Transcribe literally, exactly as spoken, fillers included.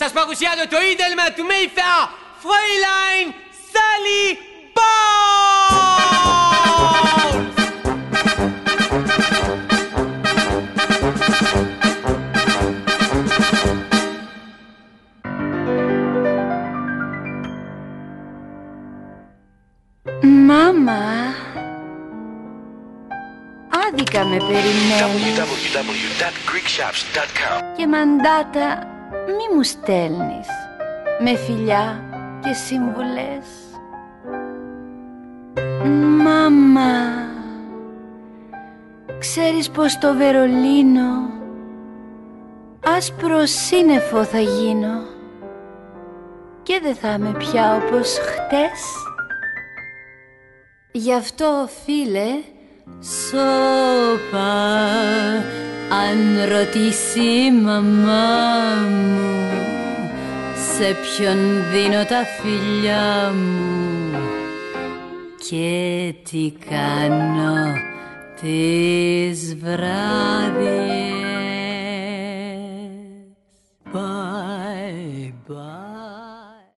σας παρουσιάζω το ίδρυμα του Mayfair, Fräulein Sally Bowles! Μάμα, άδικα με περιμένεις double-u double-u double-u dot greek shops dot com. και μαντάτα μη μου στέλνεις με φιλιά και σύμβουλες. Μάμα, ξέρεις πως το Βερολίνο άσπρο σύννεφο θα γίνω και δεν θα είμαι πια όπως χτες. Γι' αυτό, φίλε, σώπα αν ρωτήσει η μαμά μου σε ποιον δίνω τα φιλιά μου και τι κάνω τις βράδυ.